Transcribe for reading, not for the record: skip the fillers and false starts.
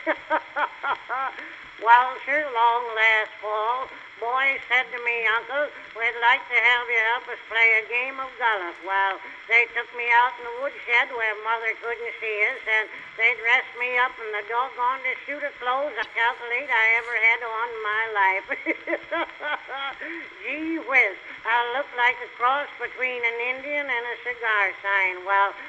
Well, sir, long last fall, boys said to me, Uncle, we'd like to have you help us play a game of golf. Well, they took me out in the woodshed where Mother couldn't see us, and they dressed me up in the doggone suit of clothes I calculate I ever had on in my life. Gee whiz, I looked like a cross between an Indian and a cigar sign. Well,